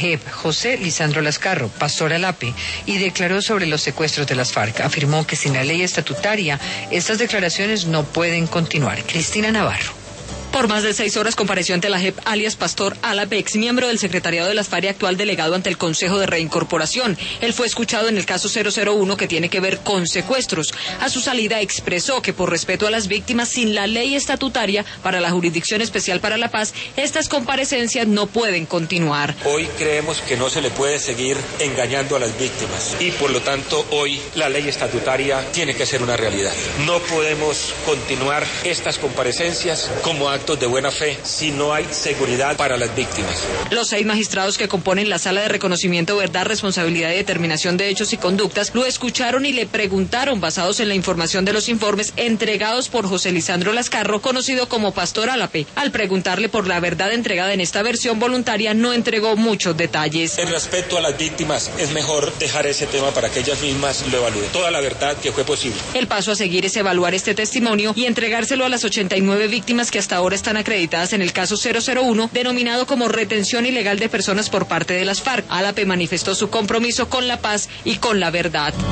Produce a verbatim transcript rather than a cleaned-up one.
J E P, José Lisandro Lascarro, pastor Alape, y declaró sobre los secuestros de las FARC. Afirmó que sin la ley estatutaria, estas declaraciones no pueden continuar. Cristina Navarro. Por más de seis horas compareció ante la J E P alias Pastor Alape, ex miembro del secretariado de las FARC y actual delegado ante el Consejo de Reincorporación. Él fue escuchado en el caso cero cero uno que tiene que ver con secuestros. A su salida expresó que por respeto a las víctimas, sin la ley estatutaria para la Jurisdicción Especial para la Paz, estas comparecencias no pueden continuar. Hoy creemos que no se le puede seguir engañando a las víctimas y por lo tanto hoy la ley estatutaria tiene que ser una realidad. No podemos continuar estas comparecencias como actos de buena fe si no hay seguridad para las víctimas. Los seis magistrados que componen la Sala de Reconocimiento, Verdad, Responsabilidad y Determinación de Hechos y Conductas lo escucharon y le preguntaron, basados en la información de los informes entregados por José Lisandro Lascarro, conocido como Pastor Alape. Al preguntarle por la verdad entregada en esta versión voluntaria, no entregó muchos detalles. En respeto a las víctimas, es mejor dejar ese tema para que ellas mismas lo evalúen. Toda la verdad que fue posible. El paso a seguir es evaluar este testimonio y entregárselo a las ochenta y nueve víctimas que hasta ahora están acreditadas en el caso cero cero uno, denominado como retención ilegal de personas por parte de las FARC. Alape manifestó su compromiso con la paz y con la verdad.